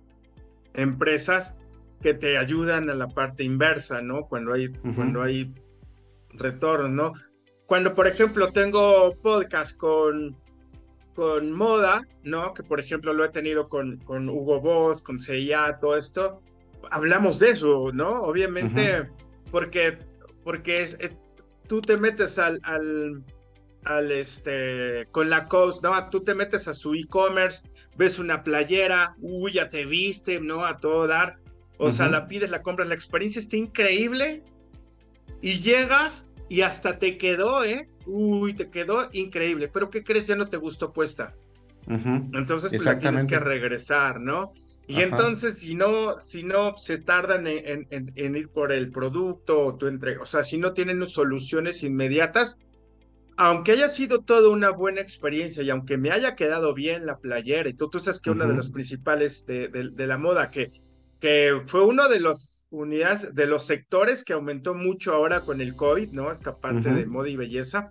empresas que te ayudan a la parte inversa, ¿no? Cuando hay, Ujú, cuando hay retorno, ¿no? cuando, por ejemplo, tengo podcast con, con moda, ¿no? Que, por ejemplo, lo he tenido con, con Hugo Boss, con C I A, todo esto, hablamos de eso, ¿no? Obviamente, Ujú. porque, porque es, es- tú te metes al, al, al este, con la Coast, ¿no? Tú te metes a su e-commerce, ves una playera, uy, ya te viste, ¿no? A todo dar. O sea, Ujú. la pides, la compras, la experiencia está increíble y llegas y hasta te quedó, ¿eh? Uy, te quedó increíble. Pero ¿qué crees? Ya no te gustó puesta. Ujú. Entonces, pues la tienes que Exactamente. regresar, ¿no? Y Ajá. entonces, si no, si no se tardan en, en, en- en ir por el producto o tu entrega, o sea, si no tienen soluciones inmediatas, aunque haya sido toda una buena experiencia y aunque me haya quedado bien la playera, y tú, tú sabes que uno de Ujú. los principales de, de, de la moda, que, que fue uno de los unidades, de los sectores que aumentó mucho ahora con el COVID, ¿no? Esta parte de Ujú. moda y belleza.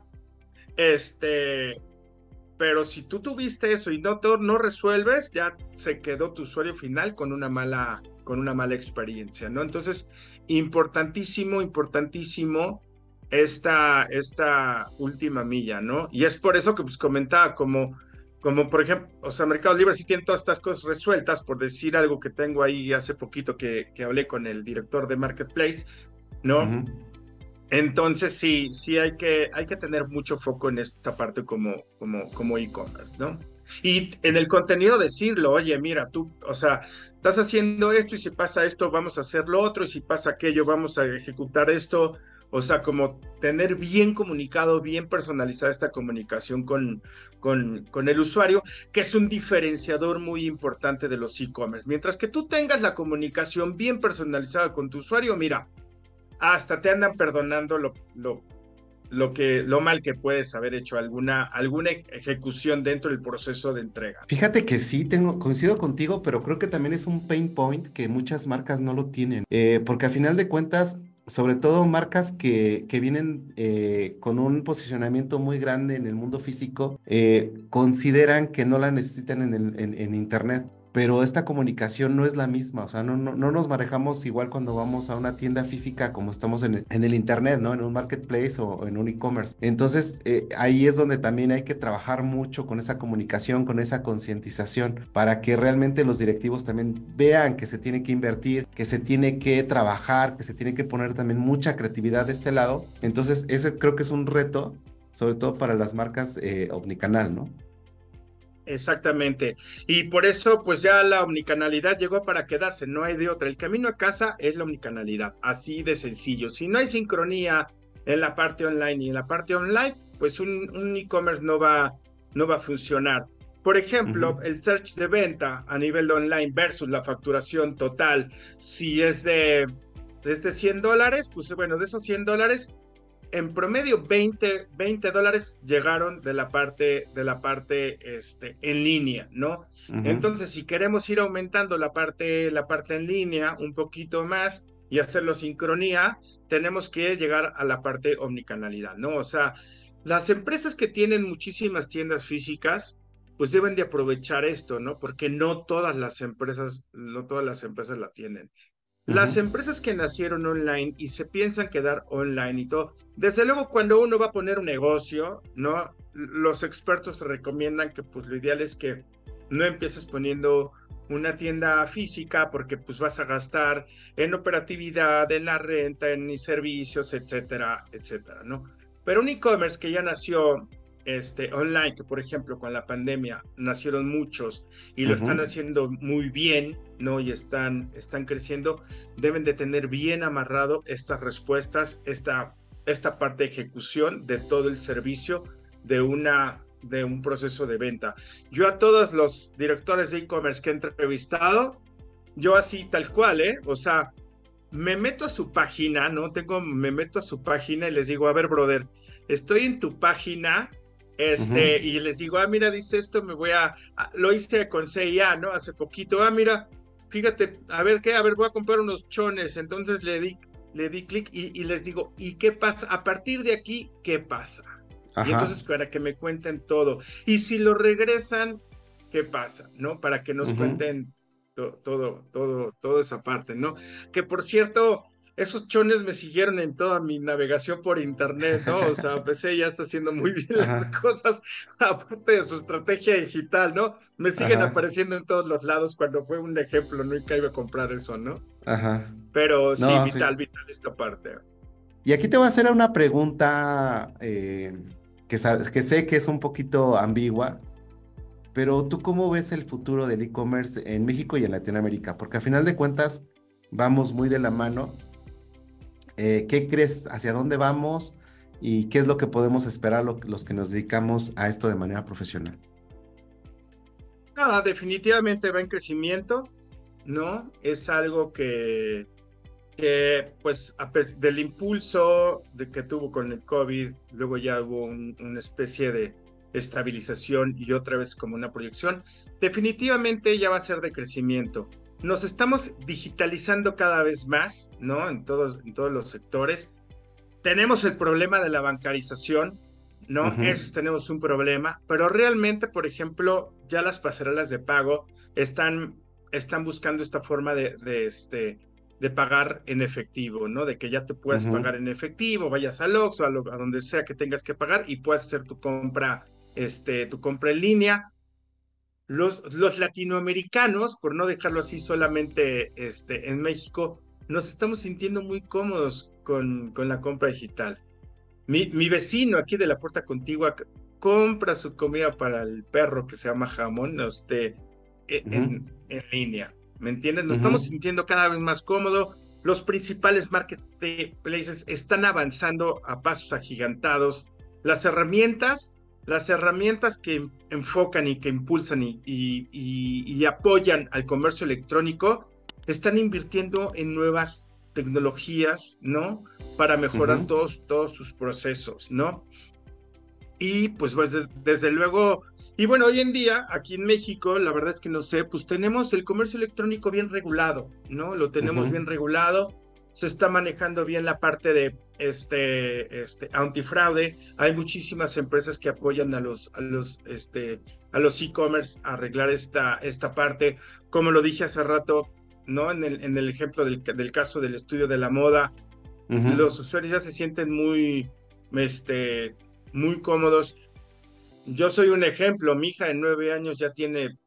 Este, pero si tú tuviste eso y no, to- no resuelves, ya se quedó tu usuario final con una mala, con una mala experiencia, ¿no? Entonces, importantísimo, importantísimo esta, esta última milla, ¿no? Y es por eso que pues comentaba, como, como por ejemplo, o sea, Mercado Libre sí tiene todas estas cosas resueltas, por decir algo que tengo ahí hace poquito que, que hablé con el director de Marketplace, ¿no? Ujú. Entonces sí, sí hay que, hay que tener mucho foco en esta parte como, como, como e-commerce, ¿no? Y en el contenido decirlo, oye, mira, tú, o sea, estás haciendo esto y si pasa esto, vamos a hacer lo otro y si pasa aquello, vamos a ejecutar esto. O sea, como tener bien comunicado, bien personalizada esta comunicación con, con, con el usuario, que es un diferenciador muy importante de los e-commerce. Mientras que tú tengas la comunicación bien personalizada con tu usuario, mira, hasta te andan perdonando lo, lo, lo, que, lo mal que puedes haber hecho alguna, alguna ejecución dentro del proceso de entrega. Fíjate que sí, tengo, coincido contigo, pero creo que también es un pain point que muchas marcas no lo tienen. Eh, porque a final de cuentas, sobre todo marcas que, que vienen eh, con un posicionamiento muy grande en el mundo físico, eh, consideran que no la necesitan en el, en, en Internet. Pero esta comunicación no es la misma, o sea, no, no, no nos manejamos igual cuando vamos a una tienda física como estamos en el, en el internet, ¿no? En un marketplace o, o en un e-commerce. Entonces, eh, ahí es donde también hay que trabajar mucho con esa comunicación, con esa concientización, para que realmente los directivos también vean que se tiene que invertir, que se tiene que trabajar, que se tiene que poner también mucha creatividad de este lado. Entonces, ese creo que es un reto, sobre todo para las marcas eh, omnicanal, ¿no? Exactamente. Y por eso, pues ya la omnicanalidad llegó para quedarse, no hay de otra. El camino a casa es la omnicanalidad, así de sencillo. Si no hay sincronía en la parte online y en la parte online, pues un, un e-commerce no va, no va a funcionar. Por ejemplo, Ujú. el search de venta a nivel online versus la facturación total, si es de, desde cien dólares, pues bueno, de esos cien dólares, en promedio veinte, veinte dólares llegaron de la parte, de la parte este, en línea, ¿no? Ujú. Entonces, si queremos ir aumentando la parte, la parte en línea un poquito más y hacerlo sincronía, tenemos que llegar a la parte omnicanalidad, ¿no? O sea, las empresas que tienen muchísimas tiendas físicas, pues deben de aprovechar esto, ¿no? Porque no todas las empresas, no todas las empresas la tienen. Las Ujú. empresas que nacieron online y se piensan quedar online y todo, desde luego cuando uno va a poner un negocio, ¿no? Los expertos recomiendan que pues lo ideal es que no empieces poniendo una tienda física porque pues vas a gastar en operatividad, en la renta, en servicios, etcétera, etcétera, ¿no? Pero un e-commerce que ya nació este, online, que por ejemplo con la pandemia nacieron muchos y lo están Ujú. haciendo muy bien, ¿no? Y están, están creciendo, deben de tener bien amarrado estas respuestas, esta, esta parte de ejecución de todo el servicio de, una, de un proceso de venta. Yo a todos los directores de e-commerce que he entrevistado, yo así tal cual, ¿eh? O sea, me meto a su página, ¿no? Tengo, me meto a su página y les digo, a ver, brother, estoy en tu página, Ujú. este, y les digo, ah, mira, dice esto, me voy a, a lo hice con C I A, ¿no? Hace poquito, ah, mira, fíjate, a ver qué, a ver, voy a comprar unos chones, entonces le di, le di clic y, y les digo, ¿y qué pasa? A partir de aquí, ¿qué pasa? Y Ajá. entonces para que me cuenten todo. Y si lo regresan, ¿qué pasa? ¿No? Para que nos Ujú. cuenten to- todo, todo, toda esa parte, ¿no? Que por cierto, esos chones me siguieron en toda mi navegación por internet, ¿no? O sea, P C ya está haciendo muy bien las Ajá, cosas, aparte de su estrategia digital, ¿no? Me siguen ajá, apareciendo en todos los lados cuando fue un ejemplo, nunca iba a comprar eso, ¿no? ajá. Pero sí, No, sí. vital, vital esta parte. Y aquí te voy a hacer una pregunta eh, que, sa- que sé que es un poquito ambigua, pero ¿tú cómo ves el futuro del e-commerce en México y en Latinoamérica? Porque a final de cuentas vamos muy de la mano. Eh, ¿qué crees? ¿Hacia dónde vamos? ¿Y qué es lo que podemos esperar lo- los que nos dedicamos a esto de manera profesional? Nada, definitivamente va en crecimiento, ¿no? Es algo que que pues a pes- del impulso de que tuvo con el COVID, luego ya hubo un- una especie de estabilización y otra vez como una proyección, definitivamente ya va a ser de crecimiento. Nos estamos digitalizando cada vez más, ¿no? En todos, en todos los sectores. Tenemos el problema de la bancarización, ¿no? Ujú, Eso tenemos un problema, pero realmente, por ejemplo, ya las pasarelas de pago están, están buscando esta forma de, de, este, de pagar en efectivo, ¿no? De que ya te puedes ujú, pagar en efectivo, vayas al Oxxo, a, lo, a donde sea que tengas que pagar y puedas hacer tu compra, este, tu compra en línea. Los, los latinoamericanos, por no dejarlo así solamente este, en México, nos estamos sintiendo muy cómodos con, con la compra digital. Mi, mi vecino aquí de la puerta contigua compra su comida para el perro que se llama jamón este, e- ujú, en, en línea. ¿Me entiendes? Nos estamos ujú, sintiendo cada vez más cómodo. Los principales marketplaces están avanzando a pasos agigantados. Las herramientas, las herramientas que enfocan y que impulsan y, y, y, y apoyan al comercio electrónico están invirtiendo en nuevas tecnologías, ¿no? Para mejorar ujú. todos, todos sus procesos, ¿no? Y pues, pues des- desde luego, y bueno, hoy en día aquí en México, la verdad es que no sé, pues tenemos el comercio electrónico bien regulado, ¿no? Lo tenemos Ujú, bien regulado, se está manejando bien la parte de este, este antifraude, hay muchísimas empresas que apoyan a los, a los, este, a los e-commerce a arreglar esta, esta parte, como lo dije hace rato, ¿no? En el, en el ejemplo del, del caso del estudio de la moda, ujú. los usuarios ya se sienten muy, este, muy cómodos. Yo soy un ejemplo, mi hija de nueve años ya tiene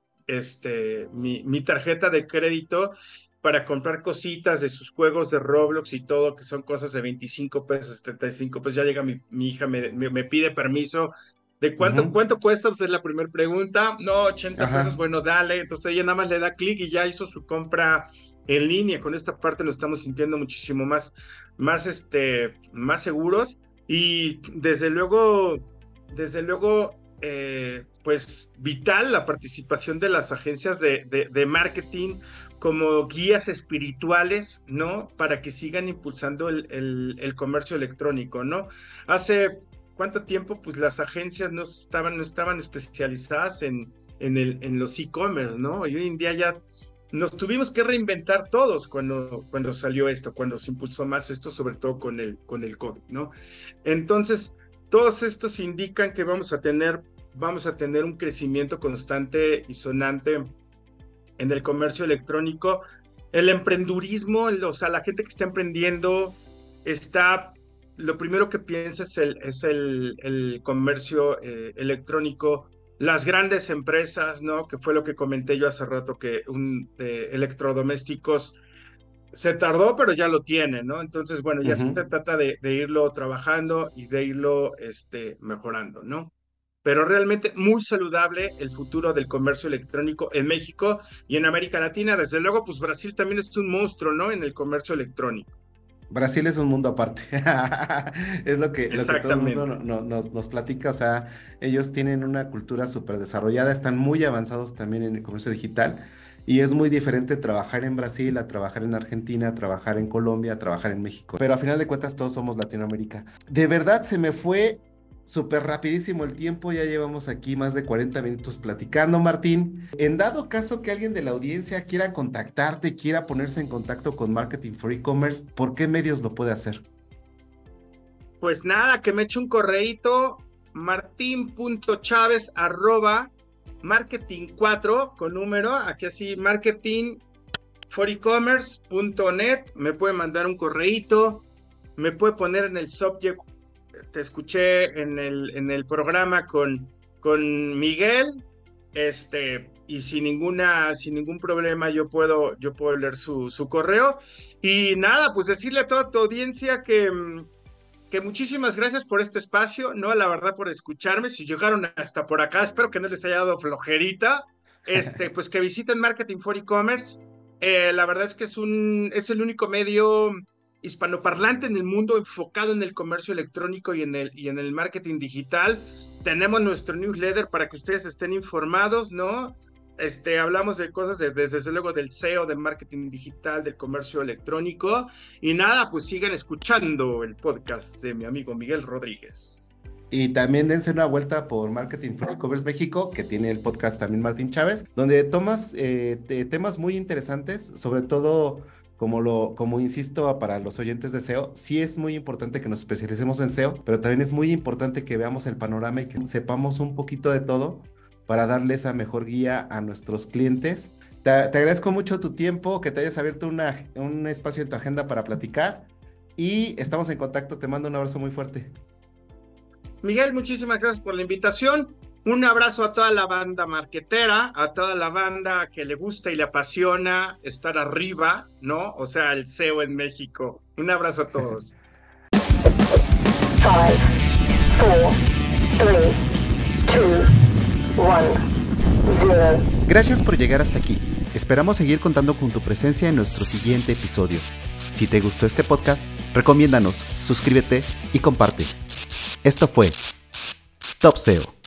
este, mi, mi tarjeta de crédito para comprar cositas de sus juegos de Roblox y todo, que son cosas de veinticinco pesos, setenta y cinco pesos. Ya llega mi, mi hija, me, me, me, pide permiso. ¿De cuánto, Ujú, cuánto cuesta? Pues es la primera pregunta. No, ochenta pesos, ajá. bueno, dale. Entonces ella nada más le da clic y ya hizo su compra en línea. Con esta parte nos estamos sintiendo muchísimo más, más, este, más seguros. Y desde luego, desde luego, eh, pues vital la participación de las agencias de, de, de marketing como guías espirituales, ¿no? Para que sigan impulsando el, el, el comercio electrónico, ¿no? Hace cuánto tiempo, pues las agencias no estaban, no estaban especializadas en, en, el, en los e-commerce, ¿no? Y hoy en día ya nos tuvimos que reinventar todos cuando, cuando salió esto, cuando se impulsó más esto, sobre todo con el, con el COVID, ¿no? Entonces, todos estos indican que vamos a tener, vamos a tener un crecimiento constante y sonante en el comercio electrónico. El emprendurismo, o sea, la gente que está emprendiendo está, lo primero que piensa es el, es el, el comercio eh, electrónico, las grandes empresas, ¿no? Que fue lo que comenté yo hace rato, que un eh, electrodomésticos se tardó, pero ya lo tiene, ¿no? Entonces, bueno, ya se Ujú. trata de, de irlo trabajando y de irlo este, mejorando, ¿no? Pero realmente muy saludable el futuro del comercio electrónico en México y en América Latina. Desde luego, pues Brasil también es un monstruo, ¿no? En el comercio electrónico. Brasil es un mundo aparte. Es lo que, lo que todo el mundo no- Exactamente. no- nos, nos platica. O sea, ellos tienen una cultura súper desarrollada, están muy avanzados también en el comercio digital. Y es muy diferente trabajar en Brasil, a trabajar en Argentina, a trabajar en Colombia, a trabajar en México. Pero a final de cuentas todos somos Latinoamérica. De verdad se me fue súper rapidísimo el tiempo. Ya llevamos aquí más de cuarenta minutos platicando, Martín. En dado caso que alguien de la audiencia quiera contactarte, quiera ponerse en contacto con Marketing for E-Commerce, ¿por qué medios lo puede hacer? Pues nada, que me eche un correíto, martin.chaves arroba marketing cuatro con número, aquí así, marketing for e commerce punto net, me puede mandar un correíto, me puede poner en el subject, te escuché en el, en el programa con, con Miguel, este, y sin ninguna, sin ningún problema yo puedo, yo puedo leer su, su correo. Y nada, pues decirle a toda tu audiencia que, que muchísimas gracias por este espacio, no, la verdad, por escucharme. Si llegaron hasta por acá, espero que no les haya dado flojerita, este, pues que visiten Marketing for E-Commerce. Eh, la verdad es que es, un, es el único medio hispanoparlante en el mundo enfocado en el comercio electrónico y en el, y en el marketing digital. Tenemos nuestro newsletter para que ustedes estén informados, ¿no? Este, hablamos de cosas de, de, desde luego del S E O, del marketing digital, del comercio electrónico. Y nada, pues sigan escuchando el podcast de mi amigo Miguel Rodríguez. Y también dense una vuelta por Marketing for E-Commerce México, que tiene el podcast también Martín Chávez, donde tomas eh, te, temas muy interesantes, sobre todo, como, lo, como insisto para los oyentes de S E O, sí es muy importante que nos especialicemos en S E O, pero también es muy importante que veamos el panorama y que sepamos un poquito de todo para darle esa mejor guía a nuestros clientes. Te, te agradezco mucho tu tiempo, que te hayas abierto una, un espacio en tu agenda para platicar, y estamos en contacto. Te mando un abrazo muy fuerte. Miguel, muchísimas gracias por la invitación. Un abrazo a toda la banda marquetera, a toda la banda que le gusta y le apasiona estar arriba, ¿no? O sea, el S E O en México. Un abrazo a todos. five, four, three, two, one, zero. Gracias por llegar hasta aquí. Esperamos seguir contando con tu presencia en nuestro siguiente episodio. Si te gustó este podcast, recomiéndanos, suscríbete y comparte. Esto fue Top S E O.